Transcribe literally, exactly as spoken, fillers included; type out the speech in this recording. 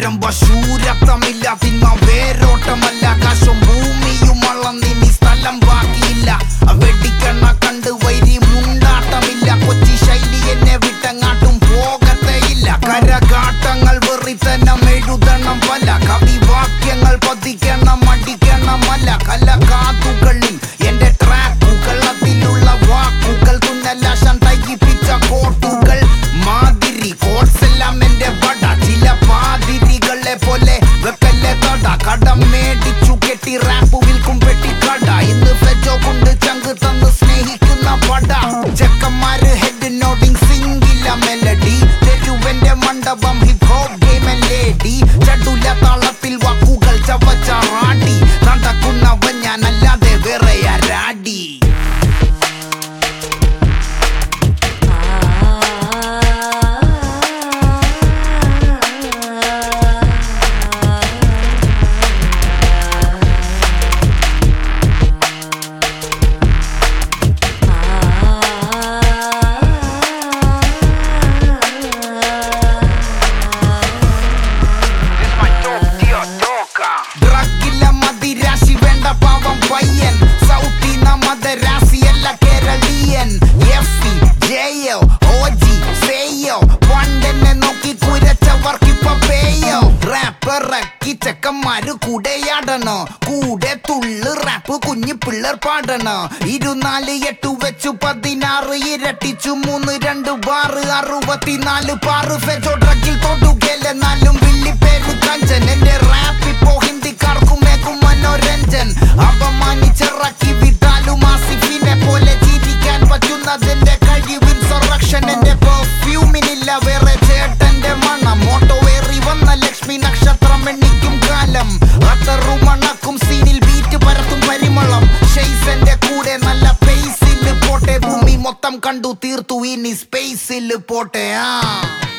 ആരംഭ ശൂരത്വമില്ല, തിന്മ വേരോട്ടമല്ല. ആകാശം ഭൂമിയും അളന്നിനി സ്ഥലം ബാക്കിയില്ല. വെടിക്കണ്ണ കണ്ട് വൈരി മുണ്ടാട്ടമില്ല. കൊച്ചി ശൈലി എന്നെ വിട്ടങ്ങാട്ടും പോകത്തേയില്ല. കരകാട്ടങ്ങൾ വെറിത്തനം എഴുതണം പല കവിവാക്യങ്ങൾ പതിക്കണം അടിക്കണമല്ല. കലകാതുകളിൽ എന്റെ ട്രാക്കുകൾ, അതിലുള്ള വാക്കുകൾ തുന്നലാശം തയ്യിപ്പിച്ച കോട്ടുകൾ മാതിരി കോട്സ് എല്ലാം എന്റെ വട. ചില പാതിരികളെ പോലെ വെക്കല്ലേ തട. കടം മേടിച്ചു കെട്ടി റാപ്പ് വിൽക്കും പെട്ടിക്കട. ഇന്ന് ഫ്ലെജോ കൊണ്ട് ചങ്ക് തന്ന് സ്നേഹിക്കുന്ന പട. ചെക്കന്മാര് ഹെഡ് നോഡിങ് സിംഗില്ല മെലഡി. തെരുവന്റെ മണ്ഡപം ഹിപ് ഹോപ്പ് ഗെയിം ലേഡി. ചടുല താളത്തിൽ വാക്കുകൾ ചവച്ചാറാടി. നടക്കുന്നവൻ ഞാനല്ലാതെ വേറെ ആരാടി. ഡ്രഗില്ല മതിരാശി വേണ്ട പാവം പയ്യൻ. സൗത്തിന മദരാശിയല്ല കേരളീയൻ. എഫ് ജെയോ ഓജി സേയോ പണ്ടെന്നെ നോക്കി കുരച്ചവർക്കിപ്പ പേയോ. റാപ്പറക്കി ചെക്കന്മാര് കൂടെയാടണോ, കൂടെ തുള്ളു റാപ്പ് കുഞ്ഞു പിള്ളേർ പാടണോ. ഇരുനാല് എട്ടു വെച്ചു പതിനാറ് ഇരട്ടിച്ചു മൂന്ന് രണ്ട് ബാറ് അറുപത്തിനാല് പാറ്. ഫെജോ ഡ്രഗിൽ തൊടുകെല്ലെന്നാലും വില്ലി പേര് കഞ്ചൻ. എന്റെ റാപ്പ് ഇപ്പോ ഹിന്ദിക്കാർക്കും മേക്കും മനോരഞ്ജൻ. അപമാനിച്ചിറക്കി വിട്ടാലും ആസിഫിനെ പോലെ ജീവിക്കാൻ പറ്റുന്നതിന്റെ കഴിവിൻ സൊറക്ഷൻ. എന്റെ പെർഫ്യൂമിനില്ല വേറെ ചേട്ടന്റെ മണം. മോട്ടോ ഏറി വന്ന ലക്ഷ്മി നക്ഷത്രം എണ്ണിക്കും കാലം. അത്തറു മണക്കും സീനിൽ ബീറ്റ് പരത്തും പരിമളം. ഷെയ്സന്റെ കൂടെ നല്ല പേസിൽ പോട്ടെ. ഭൂമി മൊത്തം കണ്ടു തീർത്തു ഇനി സ്പേസിൽ പോട്ടെ. ആ